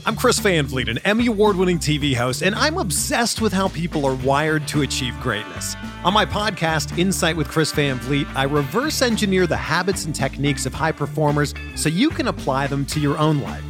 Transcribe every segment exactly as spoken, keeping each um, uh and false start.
I'm Chris Van Vliet, an Emmy award-winning T V host, and I'm obsessed with how people are wired to achieve greatness. On my podcast, Insight with Chris Van Vliet, I reverse engineer the habits and techniques of high performers so you can apply them to your own life.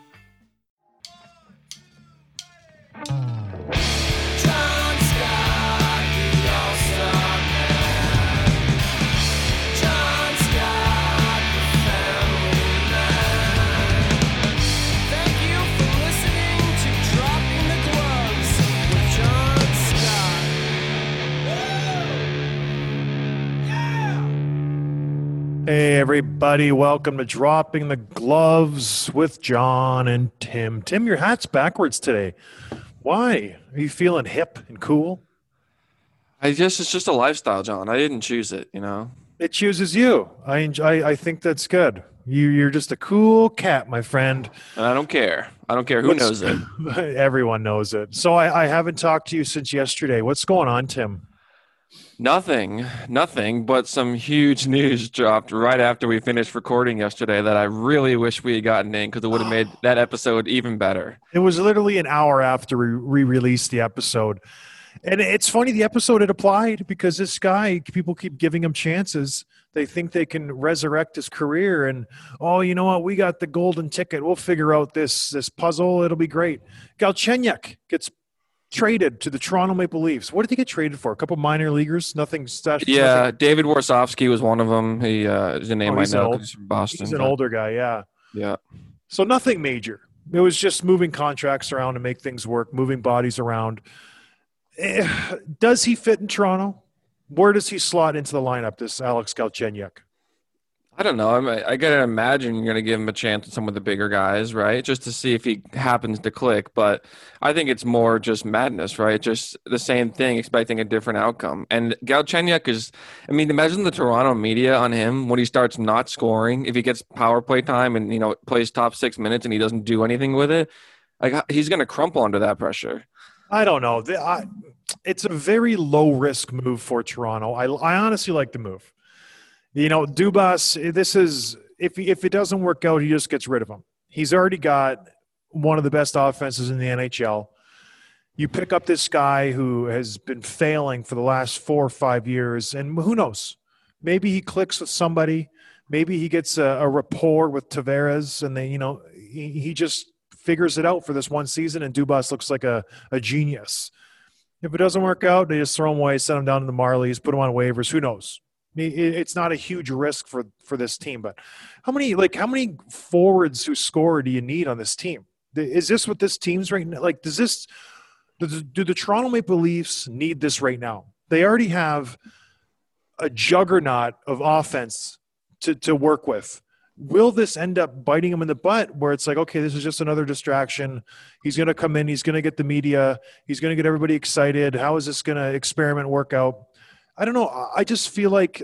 Hey, everybody. Welcome to Dropping the Gloves with John and Tim. Tim, your hat's backwards today. Why? Are you feeling hip and cool? I guess it's just a lifestyle, John. I didn't choose it, you know? It chooses you. I enjoy, I think that's good. You, you're just a cool cat, my friend. And I don't care. I don't care who What's, knows it. Everyone knows it. So I, I haven't talked to you since yesterday. What's going on, Tim? Nothing, nothing, but some huge news dropped right after we finished recording yesterday that I really wish we had gotten in because it would have made that episode even better. It was literally an hour after we re-released the episode. And it's funny, the episode had applied because this guy, people keep giving him chances. They think they can resurrect his career and, oh, you know what? We got the golden ticket. We'll figure out this, this puzzle. It'll be great. Galchenyuk gets traded to the Toronto Maple Leafs. What did he get traded for? A couple minor leaguers? Nothing special? Yeah, nothing. David Warsofsky was one of them. He uh, is a name oh, I know old, he's from Boston. He's an but, older guy, yeah. Yeah. So nothing major. It was just moving contracts around to make things work, moving bodies around. Does he fit in Toronto? Where does he slot into the lineup, this Alex Galchenyuk? I don't know. I, mean, I gotta imagine you're gonna give him a chance with some of the bigger guys, right? Just to see if he happens to click. But I think it's more just madness, right? Just the same thing, expecting a different outcome. And Galchenyuk is, I mean, imagine the Toronto media on him when he starts not scoring. If he gets power play time and you know plays top six minutes and he doesn't do anything with it, like he's gonna crumple under that pressure. I don't know. I, it's a very low risk move for Toronto. I, I honestly like the move. You know, Dubas, this is if if it doesn't work out, he just gets rid of him. He's already got one of the best offenses in the N H L. You pick up this guy who has been failing for the last four or five years, and who knows? Maybe he clicks with somebody. Maybe he gets a, a rapport with Tavares, and they, you know, he, he just figures it out for this one season, and Dubas looks like a, a genius. If it doesn't work out, they just throw him away, send him down to the Marlies, put him on waivers. Who knows? It's not a huge risk for, for this team, but how many like how many forwards who score do you need on this team? Is this what this team's right now? Like, does this does, do the Toronto Maple Leafs need this right now? They already have a juggernaut of offense to to work with. Will this end up biting him in the butt where it's like, okay, this is just another distraction. He's going to come in. He's going to get the media. He's going to get everybody excited. How is this going to experiment work out? I don't know. I just feel like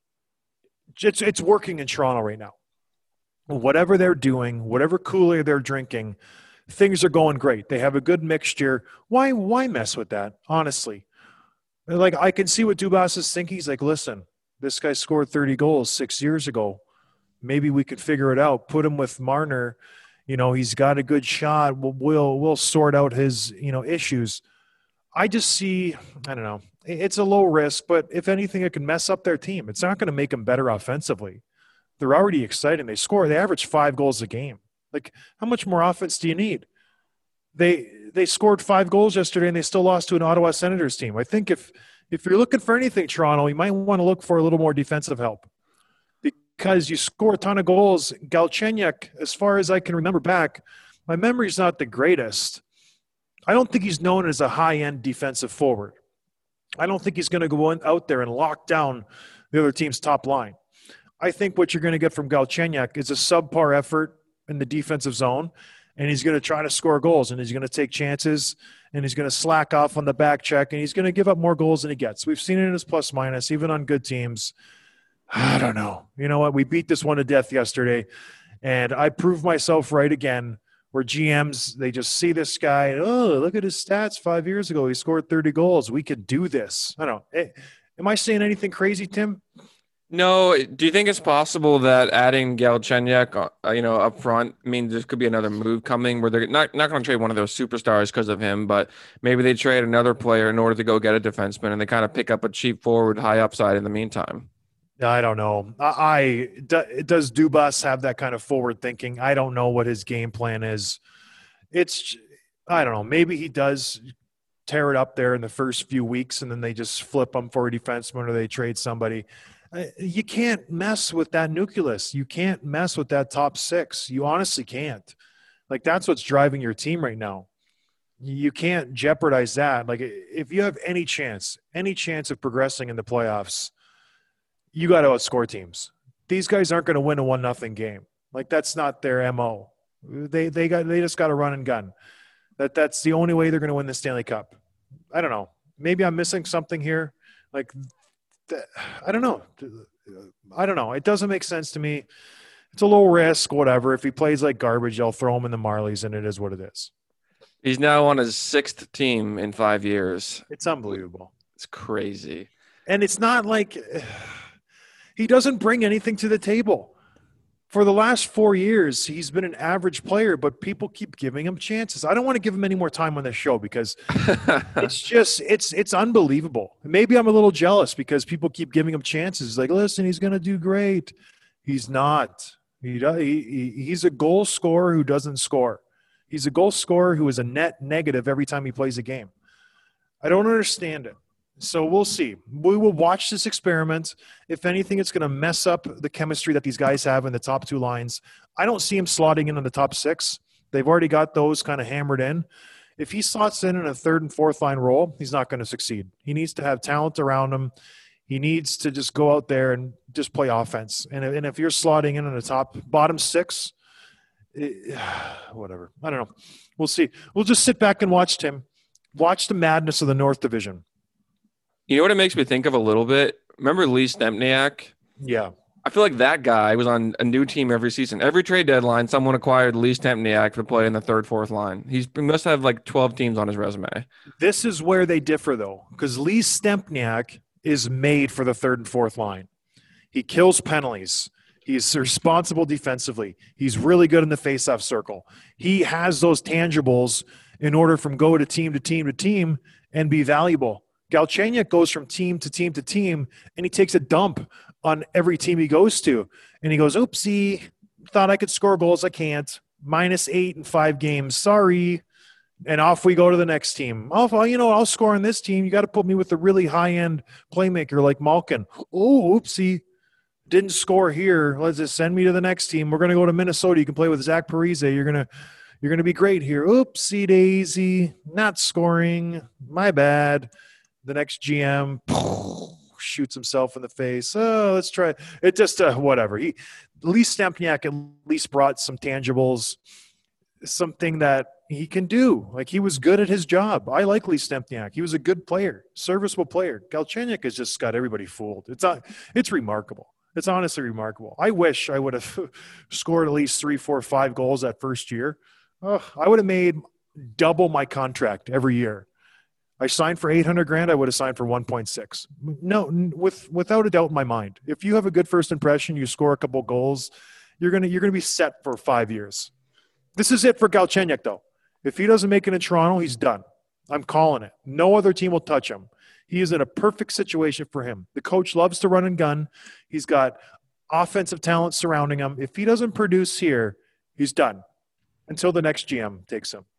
it's it's working in Toronto right now. Whatever they're doing, whatever Kool-Aid they're drinking, things are going great. They have a good mixture. Why why mess with that, honestly? Like, I can see what Dubas is thinking. He's like, listen, this guy scored thirty goals six years ago. Maybe we could figure it out. Put him with Marner. You know, he's got a good shot. We'll we'll, we'll sort out his, you know, issues. I just see, I don't know. It's a low risk, but if anything, it can mess up their team. It's not going to make them better offensively. They're already exciting. They score. They average five goals a game. Like, how much more offense do you need? They they scored five goals yesterday, and they still lost to an Ottawa Senators team. I think if if you're looking for anything, Toronto, you might want to look for a little more defensive help because you score a ton of goals. Galchenyuk, as far as I can remember back, my memory's not the greatest. I don't think he's known as a high-end defensive forward. I don't think he's going to go out there and lock down the other team's top line. I think what you're going to get from Galchenyuk is a subpar effort in the defensive zone, and he's going to try to score goals, and he's going to take chances, and he's going to slack off on the back check, and he's going to give up more goals than he gets. We've seen it in his plus-minus, even on good teams. I don't know. You know what? We beat this one to death yesterday, and I proved myself right again. Where G Ms, they just see this guy, oh, look at his stats five years ago. He scored thirty goals. We could do this. I don't know. Am I saying anything crazy, Tim? No, do you think it's possible that adding Galchenyuk, uh, you know, up front means there could be another move coming where they're not not going to trade one of those superstars because of him, but maybe they trade another player in order to go get a defenseman, and they kind of pick up a cheap forward, high upside in the meantime. I don't know. I, I do- does Dubas have that kind of forward thinking? I don't know what his game plan is. It's I don't know. Maybe he does tear it up there in the first few weeks, and then they just flip him for a defenseman or they trade somebody. Uh, You can't mess with that nucleus. You can't mess with that top six. You honestly can't. Like, that's what's driving your team right now. You can't jeopardize that. Like, if you have any chance, any chance of progressing in the playoffs, you got to outscore teams. These guys aren't going to win a one nothing game. Like, that's not their M O. They they got they just got to run and gun. That that's the only way they're going to win the Stanley Cup. I don't know. Maybe I'm missing something here. Like, th- I don't know. I don't know. It doesn't make sense to me. It's a low risk, whatever. If he plays like garbage, I'll throw him in the Marlies, and it is what it is. He's now on his sixth team in five years. It's unbelievable. It's crazy. And it's not like he doesn't bring anything to the table. For the last four years, he's been an average player, but people keep giving him chances. I don't want to give him any more time on this show because it's just it's it's unbelievable. Maybe I'm a little jealous because people keep giving him chances. Like, listen, he's going to do great. He's not. He, he he's a goal scorer who doesn't score. He's a goal scorer who is a net negative every time he plays a game. I don't understand it. So we'll see. We will watch this experiment. If anything, it's going to mess up the chemistry that these guys have in the top two lines. I don't see him slotting in on the top six. They've already got those kind of hammered in. If he slots in in a third and fourth line role, he's not going to succeed. He needs to have talent around him. He needs to just go out there and just play offense. And, and if you're slotting in on the top bottom six, it, whatever. I don't know. We'll see. We'll just sit back and watch Tim. Watch the madness of the North Division. You know what it makes me think of a little bit? Remember Lee Stempniak? Yeah. I feel like that guy was on a new team every season. Every trade deadline, someone acquired Lee Stempniak to play in the third, fourth line. He's, he must have like twelve teams on his resume. This is where they differ, though, because Lee Stempniak is made for the third and fourth line. He kills penalties. He's responsible defensively. He's really good in the faceoff circle. He has those tangibles in order from go to team to team to team and be valuable. Galchenyuk goes from team to team to team, and he takes a dump on every team he goes to. And he goes, oopsie, thought I could score goals. I can't. Minus eight in five games. Sorry. And off we go to the next team. Oh, you know, I'll score on this team. You got to put me with a really high-end playmaker like Malkin. Oh, oopsie. Didn't score here. Let's just send me to the next team. We're going to go to Minnesota. You can play with Zach Parise. You're going to you're going to be great here. Oopsie daisy. Not scoring. My bad. The next G M shoots himself in the face. Oh, let's try it. Just uh, whatever. He, Lee Stempniak at least brought some tangibles, something that he can do. Like, he was good at his job. I like Lee Stempniak. He was a good player, serviceable player. Galchenyuk has just got everybody fooled. It's uh, it's remarkable. It's honestly remarkable. I wish I would have scored at least three, four, five goals that first year. Oh, I would have made double my contract every year. I signed for eight hundred grand. I would have signed for one point six. No, with without a doubt in my mind. If you have a good first impression, you score a couple goals, you're gonna you're gonna be set for five years. This is it for Galchenyuk, though. If he doesn't make it in Toronto, he's done. I'm calling it. No other team will touch him. He is in a perfect situation for him. The coach loves to run and gun. He's got offensive talent surrounding him. If he doesn't produce here, he's done until the next G M takes him.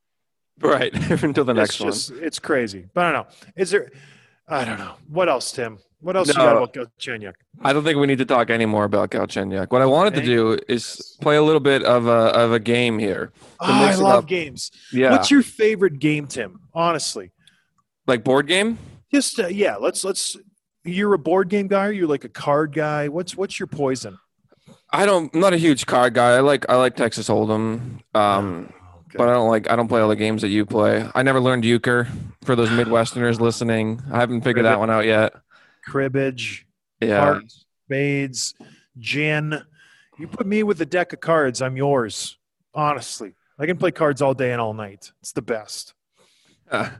Right, until the next it's just, one. It's crazy. But I don't know. Is there – I don't know. What else, Tim? What else No. you got about Galchenyuk? I don't think we need to talk anymore about Galchenyuk. What I wanted Okay. to do is play a little bit of a of a game here. Oh, to I mix it love up. games. Yeah, What's your favorite game, Tim? Honestly. like board game. Just, uh, yeah, let's – let's. You're a board game guy or you're like a card guy? What's what's your poison? I don't. I'm not a huge card guy. I like I like Texas Hold'em. Um, Okay. but I don't like I don't play all the games that you play. I never learned euchre. For those Midwesterners listening, I haven't figured that one out yet. Cribbage, Yeah, hearts, spades, gin. You put me with a deck of cards, I'm yours. Honestly. I can play cards all day and all night. It's the best.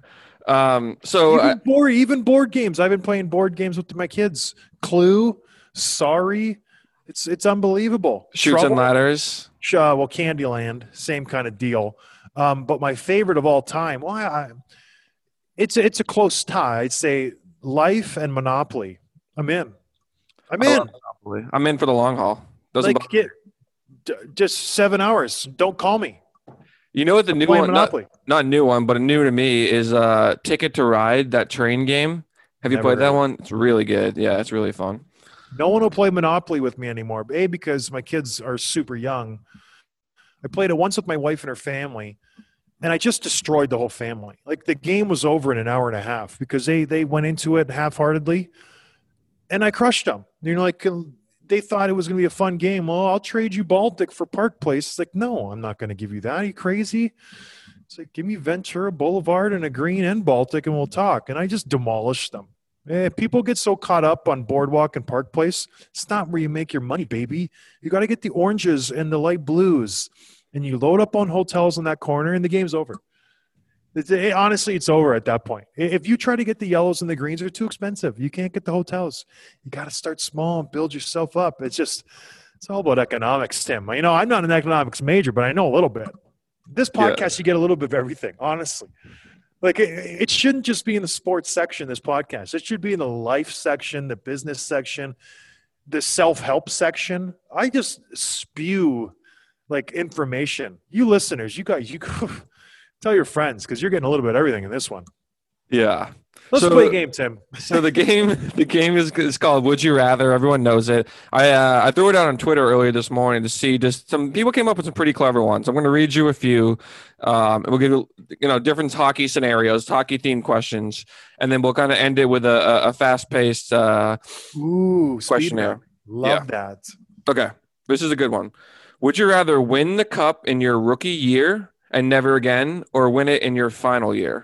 um. So even, I, board, even board games. I've been playing board games with my kids. Clue, Sorry. It's it's unbelievable. Shoots and Ladders. Uh, well, Candyland, same kind of deal. Um, but my favorite of all time, well, I, it's it's a close tie. I'd say Life and Monopoly. I'm in. I'm in. Monopoly. I'm in for the long haul. Doesn't like get d- just seven hours. Don't call me. You know what the I'm new one? Not, Monopoly. not new one, but a new to me is uh, Ticket to Ride. That train game. Have you Never played that heard. one? It's really good. Yeah, it's really fun. No one will play Monopoly with me anymore. A, because my kids are super young. I played it once with my wife and her family, and I just destroyed the whole family. Like the game was over in an hour and a half because they they went into it half-heartedly, and I crushed them. You know, like they thought it was going to be a fun game. Well, I'll trade you Baltic for Park Place. It's like, no, I'm not going to give you that. Are you crazy? It's like, give me Ventura Boulevard and a green and Baltic, and we'll talk. And I just demolished them. Eh, people get so caught up on Boardwalk and Park Place. It's not where you make your money, baby. You got to get the oranges and the light blues, and you load up on hotels in that corner, and the game's over. It's, it, honestly, it's over at that point. If you try to get the yellows and the greens, they're too expensive. You can't get the hotels. You got to start small and build yourself up. It's just, it's all about economics, Tim. You know, I'm not an economics major, but I know a little bit. This podcast, yeah. You get a little bit of everything, honestly. Like, it, it shouldn't just be in the sports section, this podcast. It should be in the life section, the business section, the self-help section. I just spew, like, information. You listeners, you guys, you tell your friends because you're getting a little bit of everything in this one. Yeah. Let's so, play a game, Tim. so the game, the game is, is called Would You Rather. Everyone knows it. I uh, I threw it out on Twitter earlier this morning to see just some people came up with some pretty clever ones. I'm going to read you a few. Um, and we'll give you, you know, different hockey scenarios, hockey themed questions, and then we'll kind of end it with a, a fast paced uh, Ooh, questionnaire. Love yeah. that. Okay, this is a good one. Would you rather win the cup in your rookie year and never again, or win it in your final year?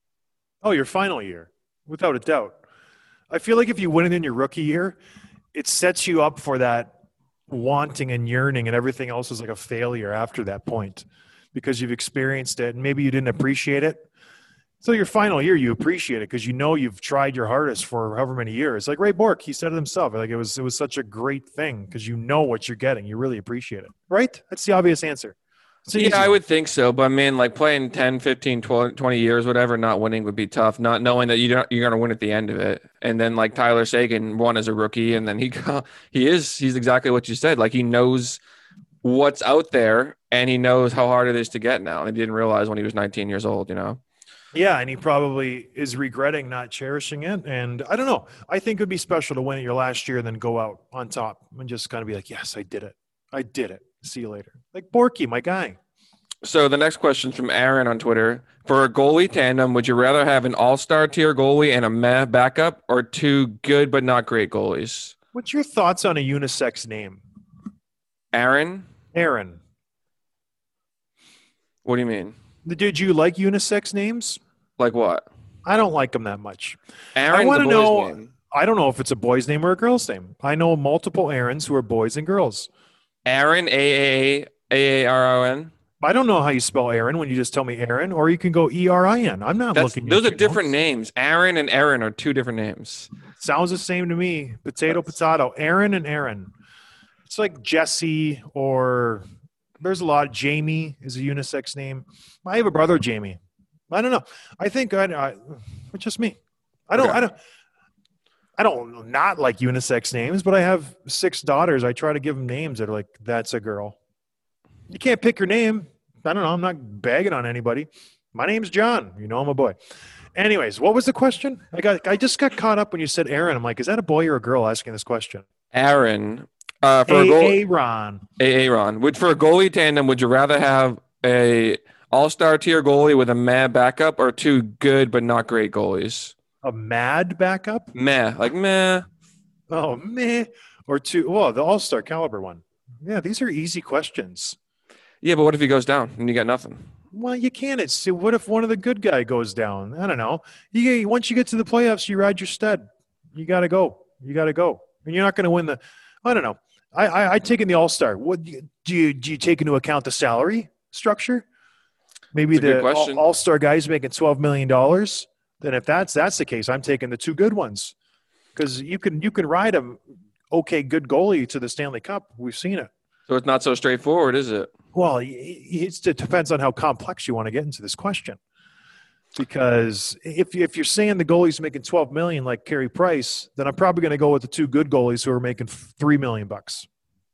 Oh, your final year. Without a doubt. I feel like if you win it in your rookie year, it sets you up for that wanting and yearning, and everything else is like a failure after that point because you've experienced it and maybe you didn't appreciate it. So your final year, you appreciate it because you know you've tried your hardest for however many years. Like Ray Bork, he said it himself. Like it was, it was such a great thing because you know what you're getting. You really appreciate it. Right? That's the obvious answer. Yeah, I would think so. But I mean, like playing ten, fifteen, twenty years, whatever, not winning would be tough. Not knowing that you don't, you're going to win at the end of it. And then like Tyler Seguin won as a rookie. And then he he is, he's exactly what you said. Like he knows what's out there and he knows how hard it is to get now. And he didn't realize when he was nineteen years old, you know? Yeah, and he probably is regretting not cherishing it. And I don't know. I think it would be special to win it your last year and then go out on top and just kind of be like, yes, I did it. I did it. See you later. Like Borky, my guy. So the next question is from Aaron on Twitter. For a goalie tandem, would you rather have an all-star tier goalie and a meh backup or two good but not great goalies? What's your thoughts on a unisex name? Aaron? Aaron. What do you mean? Did you like unisex names? Like what? I don't like them that much. Aaron's I want to know. Name. I don't know if it's a boy's name or a girl's name. I know multiple Aarons who are boys and girls. Aaron, A A A R O N. I don't know how you spell Aaron when you just tell me Aaron, or you can go E R I N. I'm not That's, looking. Those are different names. Aaron and Aaron are two different names. Sounds the same to me. Potato, That's... potato. Aaron and Aaron. It's like Jesse, or there's a lot. Jamie is a unisex name. I have a brother, Jamie. I don't know. I think I, I it's just me. I don't. Okay. I don't. I don't not like unisex names, but I have six daughters. I try to give them names that are like, that's a girl. You can't pick your name. I don't know. I'm not bagging on anybody. My name's John. You know I'm a boy. Anyways, what was the question? I got. I just got caught up when you said Aaron. I'm like, is that a boy or a girl asking this question? Aaron. Uh, for a, a, goal- Aaron. Aaron. Would for a goalie tandem, would you rather have a all-star tier goalie with a meh backup or two good but not great goalies? A mad backup? Meh. Like meh. Oh, meh. Or two. Well, the all-star caliber one. Yeah, these are easy questions. Yeah, but what if he goes down and you got nothing? Well, you can't. It's what if one of the good guy goes down? I don't know. You once you get to the playoffs, you ride your stud. You got to go. You got to go, and you're not going to win the. I don't know. I I, I take in the all star. What do you, do you do you take into account the salary structure? Maybe the all star guy's making twelve million dollars. Then if that's that's the case, I'm taking the two good ones because you can you can ride them okay, good goalie to the Stanley Cup. We've seen it. So it's not so straightforward, is it? Well, it's, it depends on how complex you want to get into this question. Because if if you're saying the goalie's making twelve million like Carey Price, then I'm probably going to go with the two good goalies who are making three million bucks.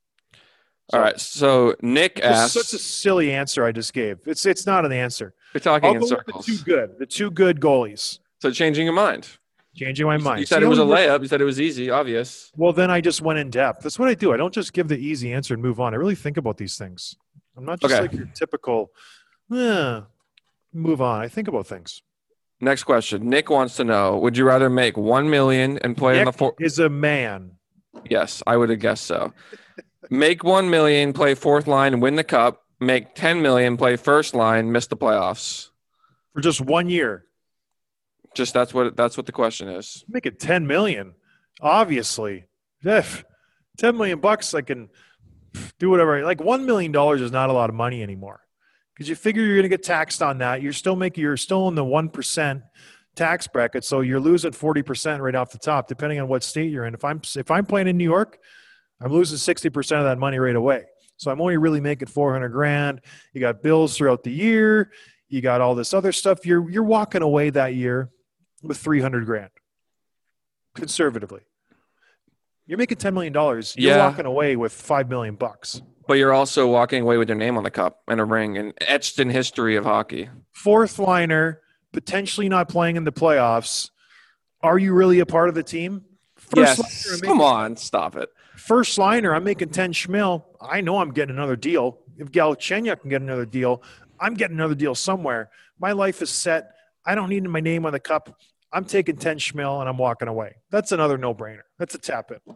So, all right. So Nick asked, such a silly answer I just gave. It's it's not an answer. You're talking I'll in go circles. with the two good, the two good goalies. So changing your mind. Changing my mind. You said See, it was a only- layup. You said it was easy, obvious. Well, then I just went in depth. That's what I do. I don't just give the easy answer and move on. I really think about these things. I'm not just Okay. like your typical, eh, move on. I think about things. Next question. Nick wants to know: would you rather make one million and play in Nick the four? is a man. Yes, I would have guessed so. Make one million, play fourth line, and win the cup. Make ten million, play first line, miss the playoffs. For just one year. Just that's what that's what the question is. Make it ten million. Obviously. If ten million bucks, I can do whatever. Like one million dollars is not a lot of money anymore. Because you figure you're going to get taxed on that. You're still making, you're still in the one percent tax bracket. So you're losing forty percent right off the top, depending on what state you're in. If I'm, if I'm playing in New York, I'm losing sixty percent of that money right away. So I'm only really making four hundred grand. You got bills throughout the year. You got all this other stuff. You're, you're walking away that year with three hundred grand conservatively. You're making ten million dollars. You're Yeah. walking away with five million bucks. But you're also walking away with your name on the cup and a ring and etched in history of hockey. Fourth liner, potentially not playing in the playoffs. Are you really a part of the team? First Yes. liner, I'm Come making, on, stop it. First liner, I'm making ten schmil. I know I'm getting another deal. If Galchenyuk can get another deal, I'm getting another deal somewhere. My life is set. I don't need my name on the cup. I'm taking ten schmil and I'm walking away. That's another no-brainer. That's a tap it.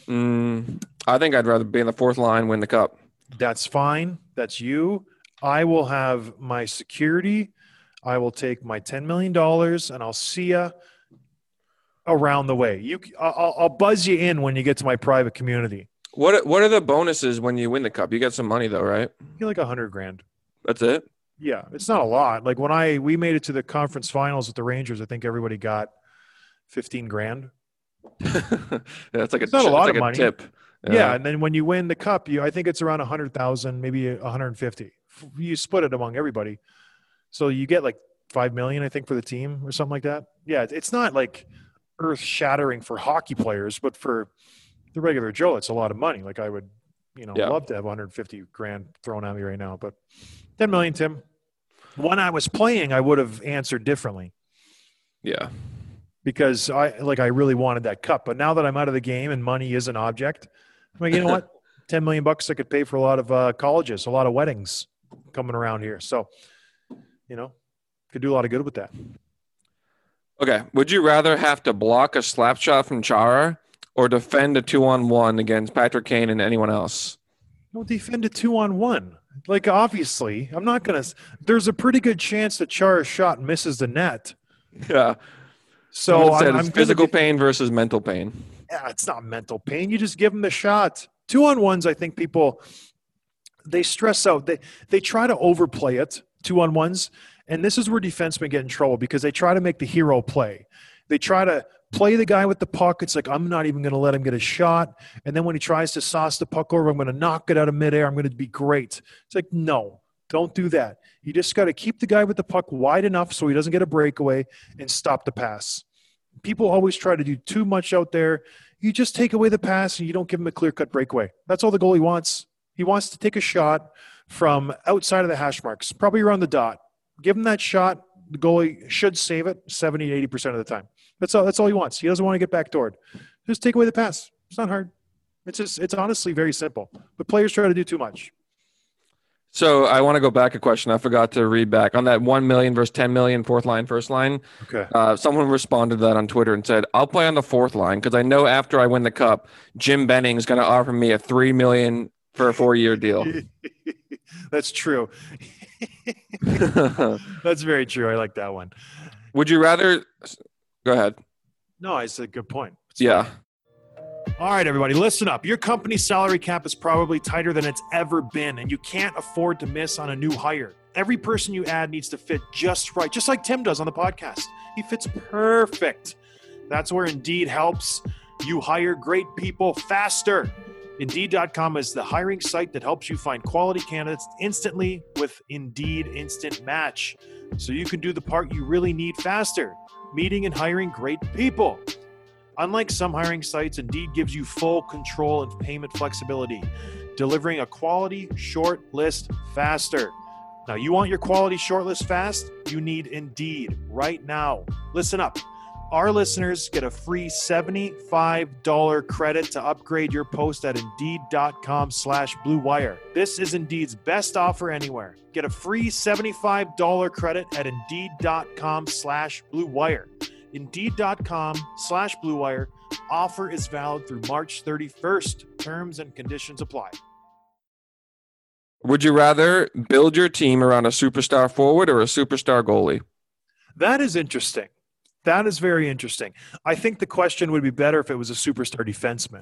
Mm, I think I'd rather be in the fourth line, win the cup. That's fine. That's you. I will have my security. I will take my ten million dollars and I'll see you around the way. You, I'll, I'll buzz you in when you get to my private community. What What are the bonuses when you win the cup? You get some money though, right? You're like a hundred grand. That's it. Yeah, it's not a lot. Like when I we made it to the conference finals with the Rangers, I think everybody got fifteen grand. Yeah, it's like a, It's not a it's lot like of a money. tip. Yeah, and then when you win the cup, you I think it's around a hundred thousand, maybe a hundred and fifty. You split it among everybody, so you get like five million, I think, for the team or something like that. Yeah, it's not like earth shattering for hockey players, but for the regular Joe, it's a lot of money. Like I would, you know, Yeah. love to have one hundred fifty grand thrown at me right now, but ten million, Tim. When I was playing, I would have answered differently. Yeah. Because I like I really wanted that cup. But now that I'm out of the game and money is an object, I'm like, you know what? ten million bucks I could pay for a lot of uh, colleges, a lot of weddings coming around here. So, you know, could do a lot of good with that. Okay. Would you rather have to block a slap shot from Chara or defend a two on one against Patrick Kane and anyone else? No, defend a two on one. Like obviously, I'm not gonna. There's a pretty good chance that Chara's shot misses the net. Yeah. So Someone said I'm, it's I'm physical gonna, pain versus mental pain. yeah, it's not mental pain. You just give them the shot. Two on ones, I think people they stress out. They they try to overplay it. Two on ones, and this is where defensemen get in trouble because they try to make the hero play. They try to play the guy with the puck. It's like I'm not even going to let him get a shot. And then when he tries to sauce the puck over, I'm going to knock it out of midair. I'm going to be great. It's like no, don't do that. You just got to keep the guy with the puck wide enough so he doesn't get a breakaway and stop the pass. People always try to do too much out there. You just take away the pass and you don't give him a clear-cut breakaway. That's all the goalie wants. He wants to take a shot from outside of the hash marks, probably around the dot. Give him that shot. The goalie should save it seventy to eighty percent of the time. That's all, that's all he wants. He doesn't want to get backdoored. Just take away the pass. It's not hard. It's just it's honestly very simple. But players try to do too much. So I want to go back a question. I forgot to read back on that one million versus ten million fourth line, first line. Okay. Uh, someone responded to that on Twitter and said, I'll play on the fourth line because I know after I win the cup, Jim Benning is going to offer me a three million for a four year deal. That's true. That's very true. I like that one. Would you rather go ahead? No, it's a good point. It's Yeah. fine. All right, everybody, listen up. Your company's salary cap is probably tighter than it's ever been, and you can't afford to miss on a new hire. Every person you add needs to fit just right, just like Tim does on the podcast. He fits perfect. That's where Indeed helps. You hire great people faster. Indeed dot com is the hiring site that helps you find quality candidates instantly with Indeed Instant Match. So you can do the part you really need faster, meeting and hiring great people. Unlike some hiring sites, Indeed gives you full control and payment flexibility, delivering a quality short list faster. Now, you want your quality short list fast? You need Indeed right now. Listen up. Our listeners get a free seventy-five dollars credit to upgrade your post at Indeed.com slash Blue Wire. This is Indeed's best offer anywhere. Get a free seventy-five dollars credit at Indeed.com slash Blue Wire. Indeed.com slash Blue Wire. Offer is valid through March thirty-first. Terms and conditions apply. Would you rather build your team around a superstar forward or a superstar goalie? That is interesting. That is very interesting. I think the question would be better if it was a superstar defenseman,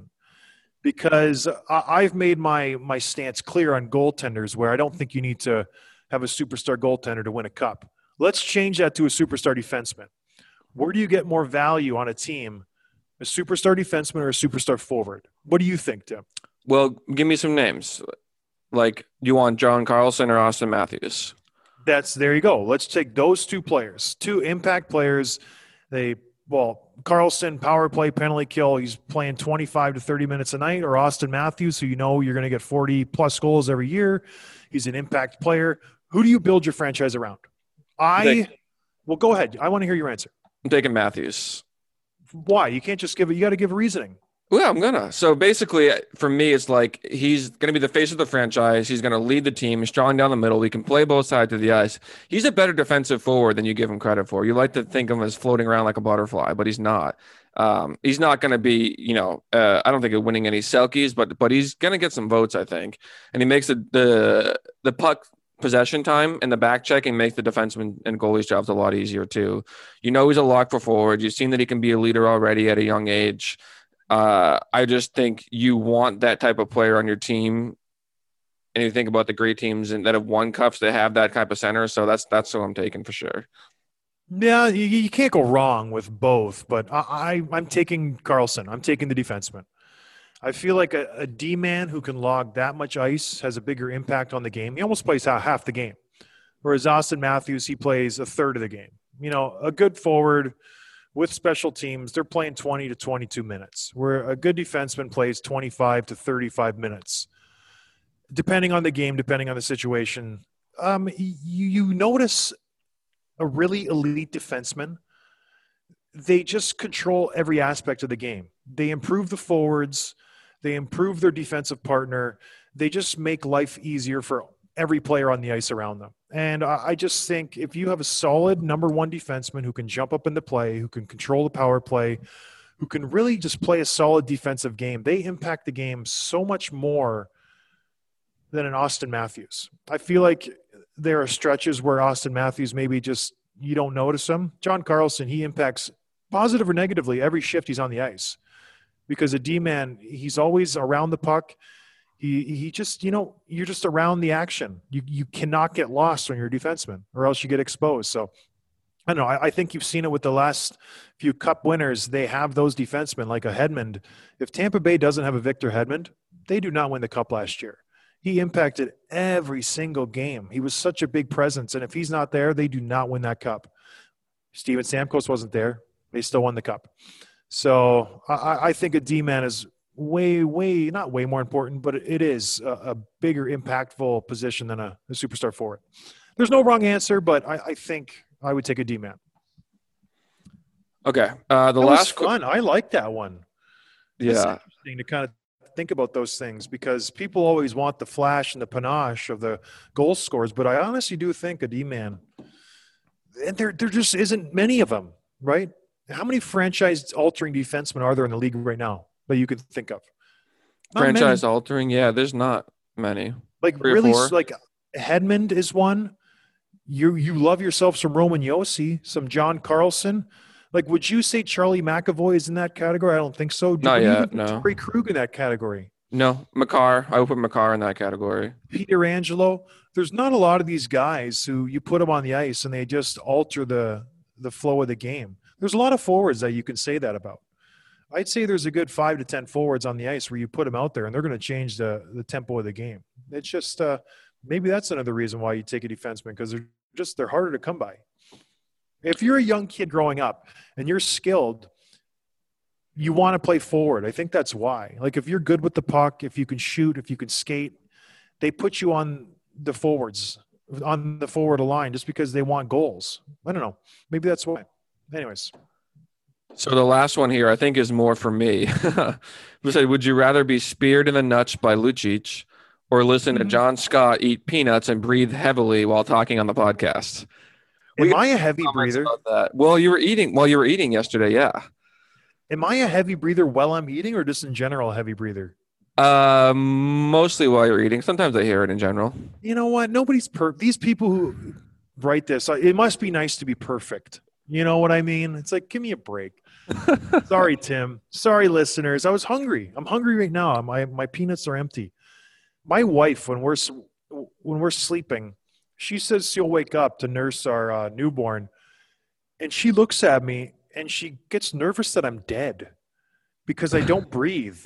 because I've made my my stance clear on goaltenders where I don't think you need to have a superstar goaltender to win a cup. Let's change that to a superstar defenseman. Where do you get more value on a team, a superstar defenseman or a superstar forward? What do you think, Tim? Well, give me some names. Like, you want John Carlson or Austin Matthews? That's there you go. Let's take those two players, two impact players. They well, Carlson, power play, penalty kill. He's playing twenty-five to thirty minutes a night. Or Austin Matthews, who you know you're going to get forty plus goals every year. He's an impact player. Who do you build your franchise around? I Take, well, go ahead. I want to hear your answer. I'm taking Matthews. Why? You can't just give it. You got to give a reasoning. Well, I'm gonna. So basically, for me, it's like he's gonna be the face of the franchise. He's gonna lead the team. He's strong down the middle. He can play both sides of the ice. He's a better defensive forward than you give him credit for. You like to think of him as floating around like a butterfly, but he's not. Um, he's not gonna be, you know, uh, I don't think he's winning any Selkies, but but he's gonna get some votes, I think. And he makes the the the puck possession time and the back checking makes the defenseman and goalie's jobs a lot easier too. You know, he's a lock for forward. You've seen that he can be a leader already at a young age. Uh, I just think you want that type of player on your team, and you think about the great teams and that have won cups that have that type of center. So that's that's who I'm taking for sure. Yeah, you, you can't go wrong with both. But I, I I'm taking Carlson. I'm taking the defenseman. I feel like a, a D man who can log that much ice has a bigger impact on the game. He almost plays half, half the game, whereas Austin Matthews, he plays a third of the game. You know, a good forward with special teams, they're playing twenty to twenty-two minutes, where a good defenseman plays twenty-five to thirty-five minutes, depending on the game, depending on the situation. Um, you, you notice a really elite defenseman, they just control every aspect of the game. They improve the forwards. They improve their defensive partner. They just make life easier for every player on the ice around them. And I just think if you have a solid number one defenseman who can jump up in the play, who can control the power play, who can really just play a solid defensive game, they impact the game so much more than an Austin Matthews. I feel like there are stretches where Austin Matthews maybe just you don't notice him. John Carlson, he impacts positive or negatively every shift he's on the ice because a D-man, he's always around the puck. He he just, you know, you're just around the action. You you cannot get lost when you're a defenseman or else you get exposed. So, I don't know. I, I think you've seen it with the last few cup winners. They have those defensemen like a Hedman. If Tampa Bay doesn't have a Victor Hedman, they do not win the cup last year. He impacted every single game. He was such a big presence. And if he's not there, they do not win that cup. Steven Stamkos wasn't there. They still won the cup. So I, I think a D-man is way, way, not way more important, but it is a, a bigger, impactful position than a, a superstar forward. There's no wrong answer, but I, I think I would take a D-man. Okay. Uh, the that last was fun. Qu- I like that one. Yeah. It's interesting to kind of think about those things because people always want the flash and the panache of the goal scores, but I honestly do think a D-man, and there, there just isn't many of them, right? How many franchise-altering defensemen are there in the league right now that you could think of? Not franchise many. altering, yeah, there's not many. Like Three really, like Hedman is one. You you love yourself some Roman Josi, some John Carlson. Like, would you say Charlie McAvoy is in that category? I don't think so. Do not yet. No. Torrey Krug in that category. No, Makar. I would put Makar in that category. Peter Angelo. There's not a lot of these guys who you put them on the ice and they just alter the the flow of the game. There's a lot of forwards that you can say that about. I'd say there's a good five to ten forwards on the ice where you put them out there and they're going to change the the tempo of the game. It's just uh, maybe that's another reason why you take a defenseman, because they're just they're harder to come by. If you're a young kid growing up and you're skilled, you want to play forward. I think that's why. Like if you're good with the puck, if you can shoot, if you can skate, they put you on the forwards, on the forward line just because they want goals. I don't know. Maybe that's why. Anyways. So the last one here, I think, is more for me. Who said, would you rather be speared in the nuts by Lucic or listen mm-hmm. to John Scott eat peanuts and breathe heavily while talking on the podcast? Am I a heavy breather? That. Well, you were eating while you were eating yesterday, yeah. Am I a heavy breather while I'm eating, or just in general a heavy breather? Uh, mostly while you're eating. Sometimes I hear it in general. You know what? Nobody's per. These people who write this, it must be nice to be perfect. You know what I mean? It's like, give me a break. Sorry, Tim. Sorry, listeners. I was hungry. I'm hungry right now. My my peanuts are empty. My wife, when we're when we're sleeping, she says she'll wake up to nurse our uh, newborn, and she looks at me and she gets nervous that I'm dead because I don't breathe.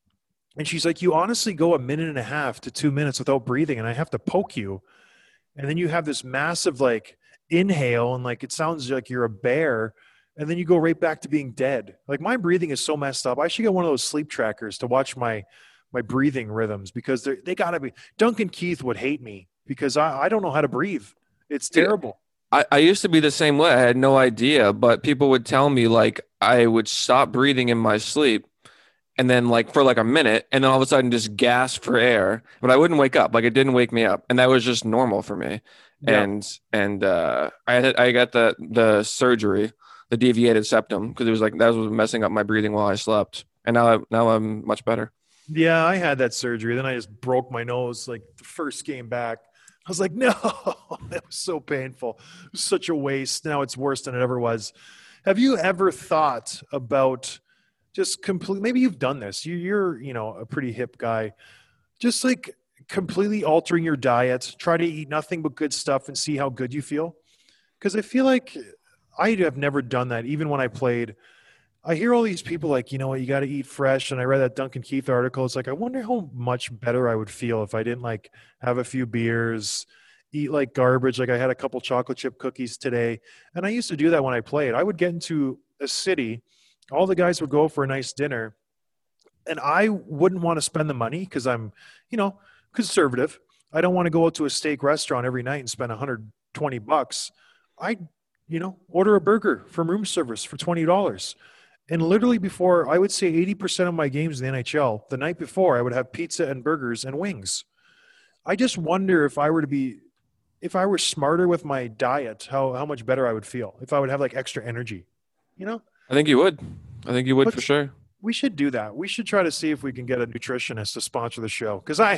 And she's like, "You honestly go a minute and a half to two minutes without breathing, and I have to poke you, and then you have this massive like inhale, and like it sounds like you're a bear." And then you go right back to being dead. Like my breathing is so messed up. I should get one of those sleep trackers to watch my my breathing rhythms, because they they gotta be. Duncan Keith would hate me because I, I don't know how to breathe. It's terrible. I, I used to be the same way. I had no idea, but people would tell me like I would stop breathing in my sleep, and then like for like a minute, and then all of a sudden just gasp for air, but I wouldn't wake up. Like it didn't wake me up, and that was just normal for me. Yeah. And and uh, I had I got the the surgery. The deviated septum, because it was like that was messing up my breathing while I slept, and now I, now I'm much better. Yeah, I had that surgery. Then I just broke my nose like the first game back. I was like, no, that was so painful. It was such a waste. Now it's worse than it ever was. Have you ever thought about just complete? Maybe you've done this. You, you're you know a pretty hip guy. Just like completely altering your diet. Try to eat nothing but good stuff and see how good you feel. Because I feel like I have never done that, even when I played. I hear all these people like, you know what, you got to eat fresh. And I read that Duncan Keith article. It's like, I wonder how much better I would feel if I didn't like have a few beers, eat like garbage. Like I had a couple chocolate chip cookies today. And I used to do that when I played. I would get into a city. All the guys would go for a nice dinner. And I wouldn't want to spend the money because I'm, you know, conservative. I don't want to go out to a steak restaurant every night and spend one hundred twenty bucks. I you know, order a burger from room service for twenty dollars. And literally before, I would say eighty percent of my games in the N H L, the night before, I would have pizza and burgers and wings. I just wonder if I were to be, if I were smarter with my diet, how, how much better I would feel. If I would have like extra energy, you know? I think you would. I think you would Let's, for sure. We should do that. We should try to see if we can get a nutritionist to sponsor the show. Because I...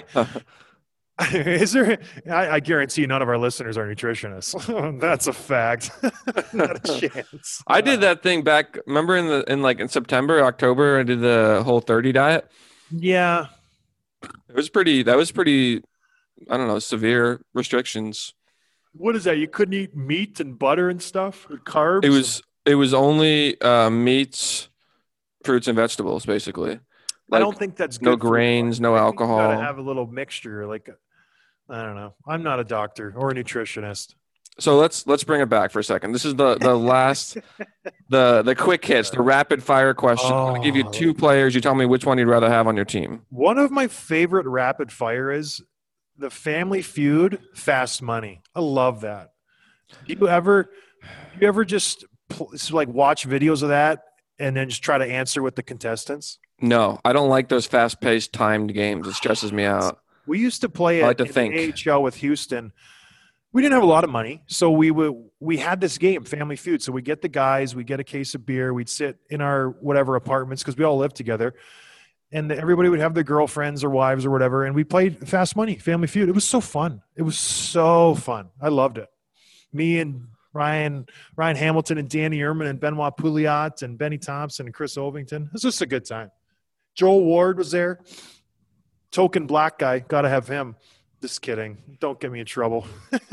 Is there? I, I guarantee none of our listeners are nutritionists. That's a fact. Not a chance. I did that thing back. Remember in the in like in September, October, I did the Whole thirty diet. Yeah, it was pretty. That was pretty. I don't know, severe restrictions. What is that? You couldn't eat meat and butter and stuff, or carbs. It was. It was only uh, meats, fruits, and vegetables, basically. Like, I don't think that's good. No grains, no alcohol. You gotta have a little mixture, like. I don't know. I'm not a doctor or a nutritionist. So let's let's bring it back for a second. This is the the last the the quick hits, the rapid fire question. Oh. I'm gonna give you two players. You tell me which one you'd rather have on your team. One of my favorite rapid fire is the Family Feud Fast Money. I love that. Do you ever you ever just like watch videos of that and then just try to answer with the contestants? No, I don't like those fast paced timed games. It stresses me out. We used to play it like to in think. the A H L with Houston. We didn't have a lot of money, so we would we had this game, Family Feud. So we get the guys, we get a case of beer, we'd sit in our whatever apartments because we all lived together, and everybody would have their girlfriends or wives or whatever, and we played Fast Money, Family Feud. It was so fun. It was so fun. I loved it. Me and Ryan Ryan Hamilton and Danny Ehrman and Benoit Pouliot and Benny Thompson and Chris Ovington. It was just a good time. Joel Ward was there. Token black guy. Got to have him. Just kidding. Don't get me in trouble.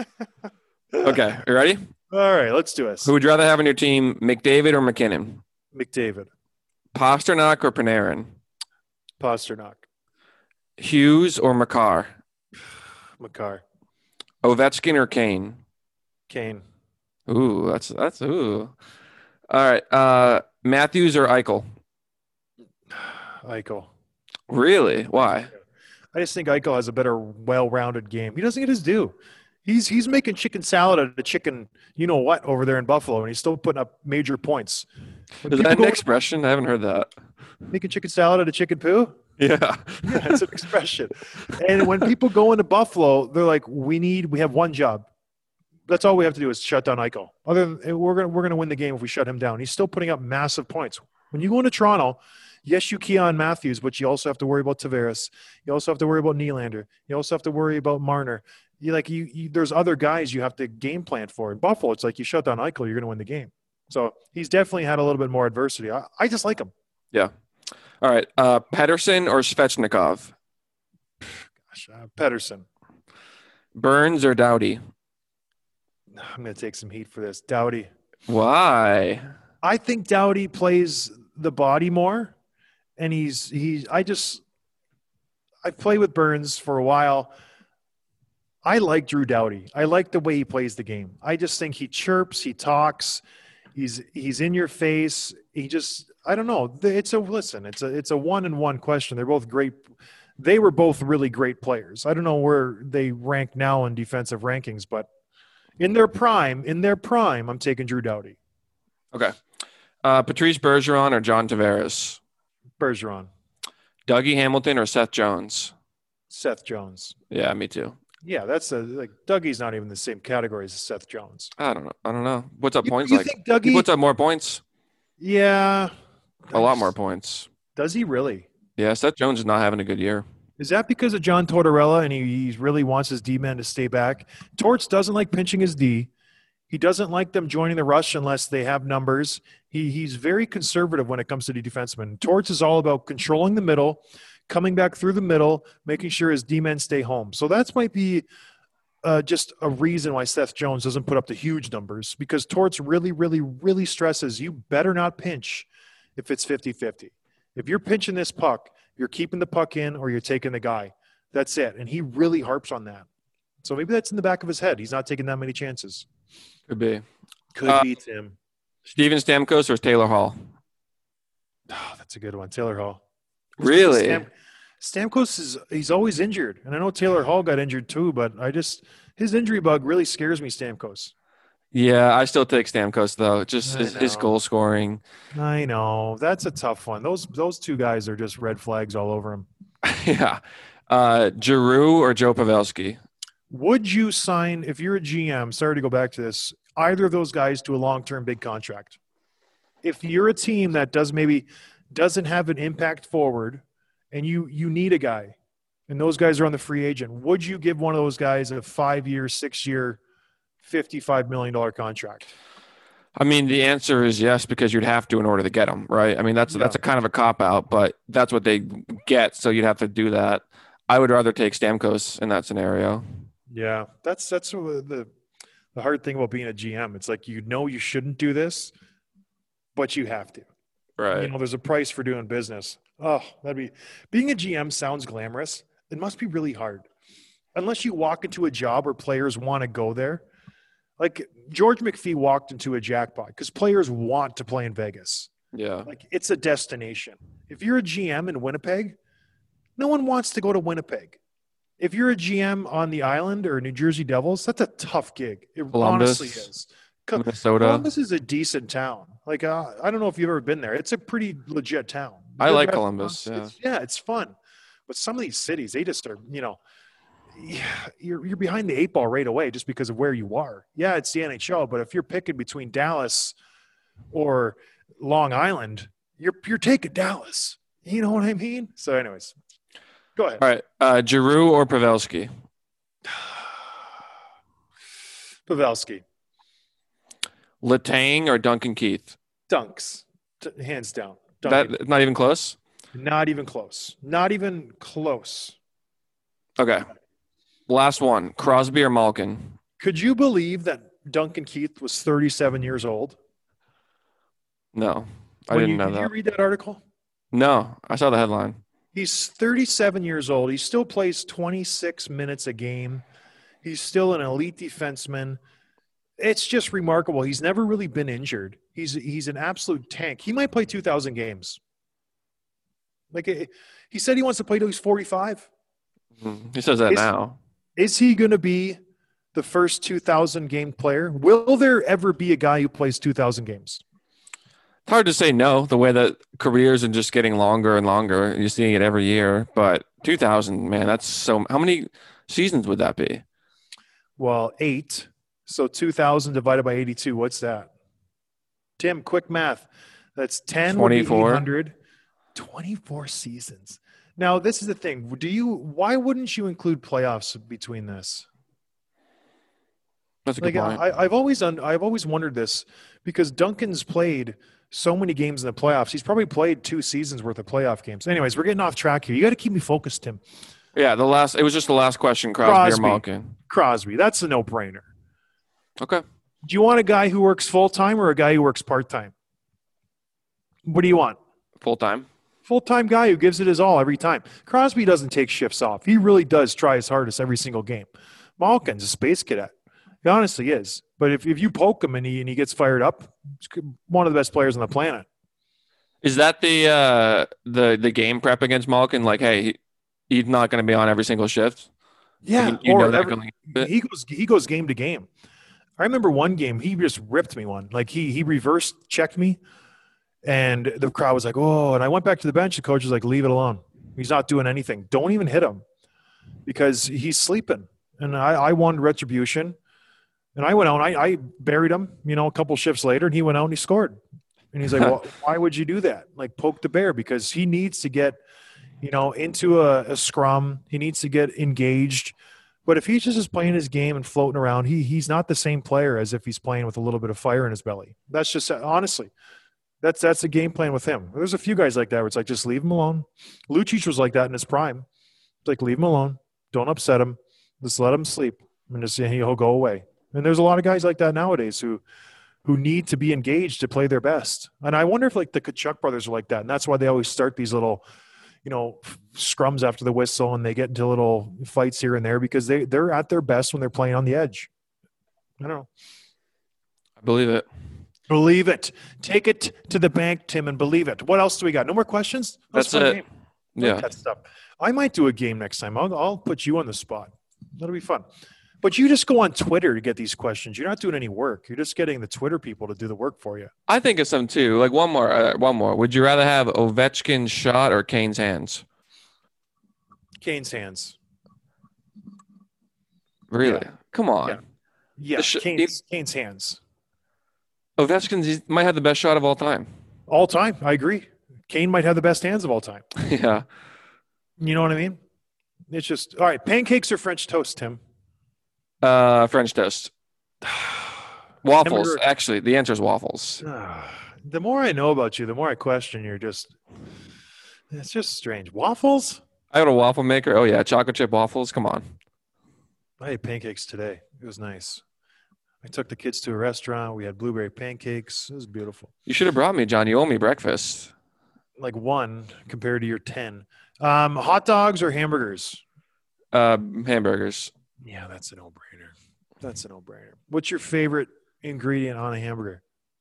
Okay. You ready? All right. Let's do it. Who would you rather have on your team, McDavid or McKinnon? McDavid. Pasternak or Panarin? Pasternak. Hughes or Makar? Makar. Ovechkin or Kane? Kane. Ooh, that's that's ooh. All right. Uh, Matthews or Eichel? Eichel. Really? Why? I just think Eichel has a better, well-rounded game. He doesn't get his due. He's he's making chicken salad out of chicken, you know what, over there in Buffalo, and he's still putting up major points. When Is that an go- expression? I haven't heard that. Making chicken salad out of chicken poo? Yeah. Yeah, it's an expression. And when people go into Buffalo, they're like, "We need, we have one job. That's all we have to do is shut down Eichel. Other than we're gonna we're gonna win the game if we shut him down." He's still putting up massive points. When you go into Toronto, yes, you key on Matthews, but you also have to worry about Tavares. You also have to worry about Nylander. You also have to worry about Marner. You like you, you there's other guys you have to game plan for. In Buffalo, it's like you shut down Eichel, you're gonna win the game. So he's definitely had a little bit more adversity. I, I just like him. Yeah. All right. Uh, Pedersen or Svechnikov? Gosh, uh, Pedersen. Burns or Doughty? I'm going to take some heat for this. Doughty. Why? I think Doughty plays the body more, and he's he's. I just I've played with Burns for a while. I like Drew Doughty. I like the way he plays the game. I just think he chirps, he talks, he's he's in your face. He just I don't know. It's a listen. It's a it's a one and one question. They're both great. They were both really great players. I don't know where they rank now in defensive rankings, but in their prime, in their prime, I'm taking Drew Doughty. Okay. Uh, Patrice Bergeron or John Tavares? Bergeron. Dougie Hamilton or Seth Jones? Seth Jones. Yeah, me too. Yeah, that's a like Dougie's not even the same category as Seth Jones. I don't know. I don't know. What's up You, points you like? think Dougie? He puts up more points. Yeah, A lot more points. Does he really? Yeah, Seth Jones is not having a good year. Is that because of John Tortorella and he, he really wants his D man to stay back? Torts doesn't like pinching his D. He doesn't like them joining the rush unless they have numbers. He he's very conservative when it comes to the defenseman. Torts is all about controlling the middle, coming back through the middle, making sure his D men stay home. So that might be uh, just a reason why Seth Jones doesn't put up the huge numbers, because Torts really, really, really stresses you better not pinch if it's fifty-fifty. If you're pinching this puck, you're keeping the puck in or you're taking the guy. That's it. And he really harps on that. So maybe that's in the back of his head. He's not taking that many chances. Could be. Could Uh, be Tim. Steven Stamkos or Taylor Hall? Oh, that's a good one. Taylor Hall. Really? Stam- Stamkos is he's always injured. And I know Taylor Hall got injured too, but I just his injury bug really scares me, Stamkos. Yeah, I still take Stamkos though. Just I his, his know. goal scoring. I know. That's a tough one. Those those two guys are just red flags all over him. Yeah. Uh, Giroux or Joe Pavelski? Would you sign, if you're a G M, sorry to go back to this, either of those guys to a long-term big contract? If you're a team that does maybe doesn't have an impact forward and you you need a guy and those guys are on the free agent, would you give one of those guys a five-year, six-year, fifty-five million dollars contract? I mean, the answer is yes, because you'd have to in order to get them, right? I mean, that's Yeah. that's a kind of a cop out, but that's what they get, so you'd have to do that. I would rather take Stamkos in that scenario. Yeah, that's that's the the the hard thing about being a G M. It's like you know you shouldn't do this, but you have to. Right. You know, there's a price for doing business. Oh, that'd be being a G M sounds glamorous. It must be really hard. Unless you walk into a job where players want to go there. Like George McPhee walked into a jackpot because players want to play in Vegas. Yeah. Like it's a destination. If you're a G M in Winnipeg, no one wants to go to Winnipeg. If you're a G M on the island or New Jersey Devils, that's a tough gig. It Columbus, honestly is. Co- Minnesota. Columbus is a decent town. Like uh, I don't know if you've ever been there. It's a pretty legit town. I Good like restaurants. Columbus, yeah. It's, yeah, it's fun. But some of these cities, they just are, you know, yeah, you're you're behind the eight ball right away just because of where you are. Yeah, it's the N H L, but if you're picking between Dallas or Long Island, you're you're taking Dallas. You know what I mean? So, anyways, go ahead. All right. Uh, Giroux or Pavelski? Pavelski, Letang or Duncan Keith? dunks, T- hands down. Duncan. That not even close? Not even close. Not even close. Okay. Last one. Crosby or Malkin? Could you believe that Duncan Keith was thirty-seven years old? No. I When didn't you, know did you that. read that article? No, I saw the headline. He's thirty-seven years old. He still plays twenty-six minutes a game. He's still an elite defenseman. It's just remarkable. He's never really been injured. He's he's an absolute tank. He might play two thousand games. Like eh, he said, he wants to play till he's forty-five. Mhm. He says that Is- now. Is he going to be the first two thousand game player? Will there ever be a guy who plays two thousand games? It's hard to say no, the way that careers are just getting longer and longer. You're seeing it every year. But two thousand, man, that's so – how many seasons would that be? Well, eight. So two thousand divided by eighty-two, what's that? Tim, quick math. That's ten. twenty-four. eight hundred. twenty-four seasons. Now, this is the thing. Do you? Why wouldn't you include playoffs between this? That's a good Like point. I, I've always un, I've always wondered this because Duncan's played so many games in the playoffs. He's probably played two seasons worth of playoff games. Anyways, we're getting off track here. You got to keep me focused, Tim. yeah, the last – it was just the last question, Crosby, Crosby. or Malkin. Crosby, that's a no-brainer. Okay. Do you want a guy who works full-time or a guy who works part-time? What do you want? Full-time. Full-time guy who gives it his all every time. Crosby doesn't take shifts off. He really does try his hardest every single game. Malkin's a space cadet. He honestly is. But if, if you poke him and he, and he gets fired up, he's one of the best players on the planet. Is that the uh, the the game prep against Malkin? Like, hey, he, he's not going to be on every single shift? Yeah, You, you or know that every- going into it? he goes he goes game to game. I remember one game he just ripped me one. Like he he reverse checked me, and the crowd was like, "Oh!" And I went back to the bench. The coach was like, "Leave it alone. He's not doing anything. Don't even hit him, because he's sleeping." And I I won retribution, and I went out. And I I buried him. You know, a couple shifts later, and he went out and he scored. And he's like, well, "Why would you do that? Like poke the bear?" Because he needs to get, you know, into a, a scrum. He needs to get engaged. But if he's just playing his game and floating around, he he's not the same player as if he's playing with a little bit of fire in his belly. That's just honestly, that's that's the game plan with him. There's a few guys like that where it's like, just leave him alone. Lucic was like that in his prime. It's like, leave him alone. Don't upset him. Just let him sleep, and just he'll go away. And there's a lot of guys like that nowadays who who need to be engaged to play their best. And I wonder if like the Kachuk brothers are like that, and that's why they always start these little, you know, scrums after the whistle, and they get into little fights here and there because they, they're at their best when they're playing on the edge. I don't know. I believe it. Believe it. Take it to the bank, Tim, and believe it. What else do we got? No more questions? That's fun it. game. I like Yeah. that stuff. I might do a game next time. I'll, I'll put you on the spot. That'll be fun. But you just go on Twitter to get these questions. You're not doing any work. You're just getting the Twitter people to do the work for you. I think of some too. Like one more, uh, one more. Would you rather have Ovechkin's shot or Kane's hands? Kane's hands. Really? Yeah. Come on. Yeah. Yeah, The sh- Kane's, Kane's hands. Ovechkin's he might have the best shot of all time. All time. I agree. Kane might have the best hands of all time. yeah. You know what I mean? It's just, all right, pancakes or French toast, Tim? Uh, French toast. Waffles. Hamburger- Actually, the answer is waffles. The more I know about you, the more I question you're just, it's just strange. Waffles? I got a waffle maker. Oh yeah, chocolate chip waffles. Come on. I ate pancakes today. It was nice. I took the kids to a restaurant. We had blueberry pancakes. It was beautiful. You should have brought me, John. You owe me breakfast. Like one compared to your ten. Um, hot dogs or hamburgers? Uh, hamburgers. Yeah, that's a no-brainer. That's a no-brainer. What's your favorite ingredient on a hamburger?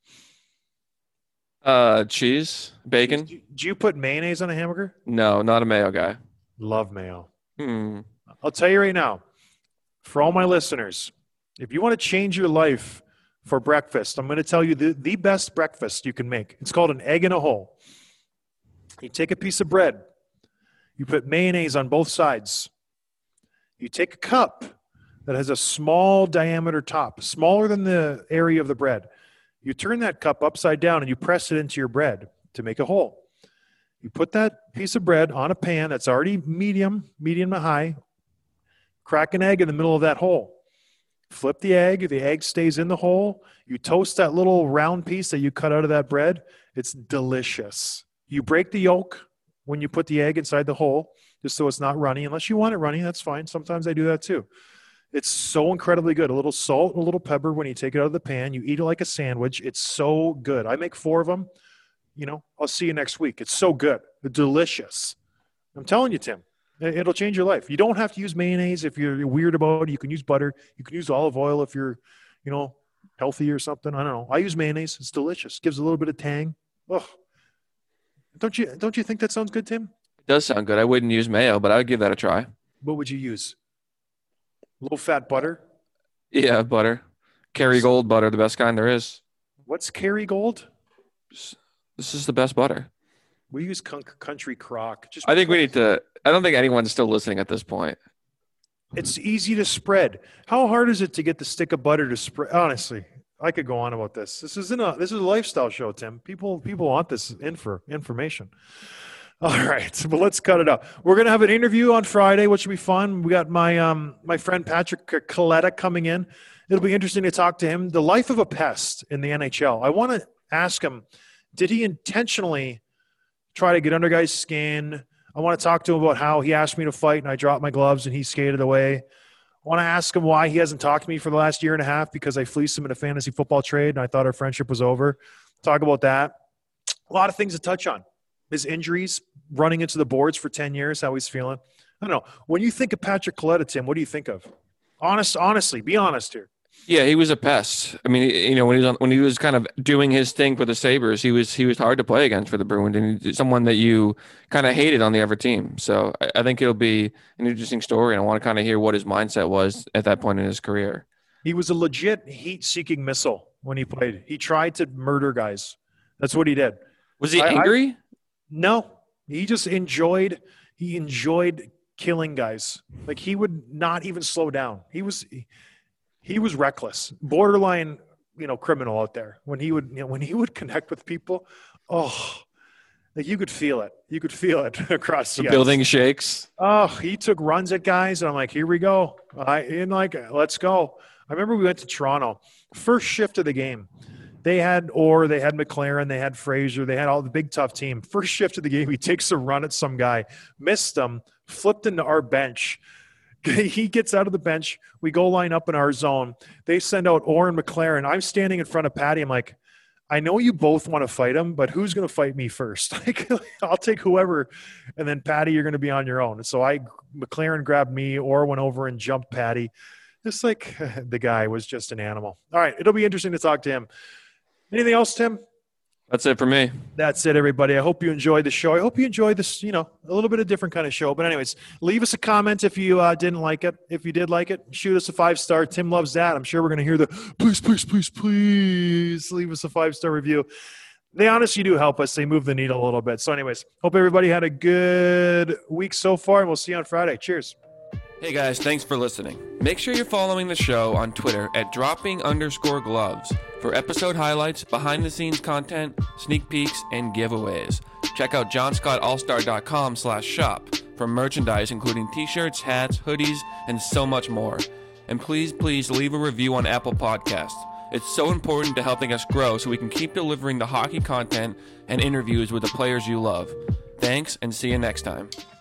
Uh, cheese, bacon. Do you, do you put mayonnaise on a hamburger? No, not a mayo guy. Love mayo. Hmm. I'll tell you right now, for all my listeners, if you want to change your life for breakfast, I'm going to tell you the, the best breakfast you can make. It's called an egg in a hole. You take a piece of bread. You put mayonnaise on both sides. You take a cup that has a small diameter top, smaller than the area of the bread. You turn that cup upside down and you press it into your bread to make a hole. You put that piece of bread on a pan that's already medium, medium to high. Crack an egg in the middle of that hole. Flip the egg. The egg stays in the hole. You toast that little round piece that you cut out of that bread. It's delicious. You break the yolk when you put the egg inside the hole, just so it's not runny. Unless you want it runny, that's fine. Sometimes I do that too. It's so incredibly good. A little salt, a little pepper when you take it out of the pan. You eat it like a sandwich. It's so good. I make four of them. You know, I'll see you next week. It's so good. It's delicious. I'm telling you, Tim, it'll change your life. You don't have to use mayonnaise if you're weird about it. You can use butter. You can use olive oil if you're, you know, healthy or something. I don't know. I use mayonnaise. It's delicious. Gives a little bit of tang. Oh, don't you don't you think that sounds good, Tim? It does sound good. I wouldn't use mayo, but I would give that a try. What would you use? Low fat butter? Yeah, butter. Kerrygold butter, the best kind there is. What's Kerrygold? This is the best butter. We use Country Crock. Just I think we need to. I don't think anyone's still listening at this point. It's easy to spread. How hard is it to get the stick of butter to spread? Honestly, I could go on about this. This isn't a. This is a lifestyle show, Tim. People people want this info information. All right, but let's cut it up. We're gonna have an interview on Friday, which will be fun. We got my um my friend Patrick Kaleta coming in. It'll be interesting to talk to him. The life of a pest in the N H L. I want to ask him, did he intentionally try to get under guys' skin? I want to talk to him about how he asked me to fight and I dropped my gloves and he skated away. I want to ask him why he hasn't talked to me for the last year and a half because I fleeced him in a fantasy football trade and I thought our friendship was over. Talk about that. A lot of things to touch on. His injuries, running into the boards for ten years, how he's feeling. I don't know. When you think of Patrick Kaleta, Tim, what do you think of? Honest, honestly, be honest here. Yeah, he was a pest. I mean, you know, when he was on, when he was kind of doing his thing for the Sabres, he was he was hard to play against for the Bruins, and he's someone that you kind of hated on the other team. So I, I think it'll be an interesting story, and I want to kind of hear what his mindset was at that point in his career. He was a legit heat-seeking missile when he played. He tried to murder guys. That's what he did. Was he I, angry? I, no, he just enjoyed. He enjoyed killing guys. Like he would not even slow down. He was. He, He was reckless, borderline, you know, criminal out there. When he would, you know, when he would connect with people, oh, like you could feel it. You could feel it across the the building ice. shakes. Oh, he took runs at guys, and I'm like, here we go. I in like, let's go. I remember we went to Toronto, first shift of the game. They had Orr, they had McLaren, they had Fraser, they had all the big tough team. First shift of the game, he takes a run at some guy, missed him, flipped into our bench. He gets out of the bench. We go line up in our zone. They send out Orr and McLaren. I'm standing in front of Patty. I'm like, I know you both want to fight him, but who's going to fight me first? Like, I'll take whoever. And then Patty, you're going to be on your own. And so I, McLaren grabbed me. Orr went over and jumped Patty. Just like the guy was just an animal. All right. It'll be interesting to talk to him. Anything else, Tim? That's it for me. That's it, everybody. I hope you enjoyed the show. I hope you enjoyed this, you know, a little bit of different kind of show. But anyways, leave us a comment if you uh, didn't like it. If you did like it, shoot us a five-star. Tim loves that. I'm sure we're going to hear the, please, please, please, please leave us a five-star review. They honestly do help us. They move the needle a little bit. So anyways, hope everybody had a good week so far, and we'll see you on Friday. Cheers. Hey guys, thanks for listening. Make sure you're following the show on Twitter at dropping underscore gloves for episode highlights, behind the scenes content, sneak peeks, and giveaways. Check out johnscottallstar.com slash shop for merchandise including t-shirts, hats, hoodies, and so much more. And please, please leave a review on Apple Podcasts. It's so important to helping us grow so we can keep delivering the hockey content and interviews with the players you love. Thanks, and see you next time.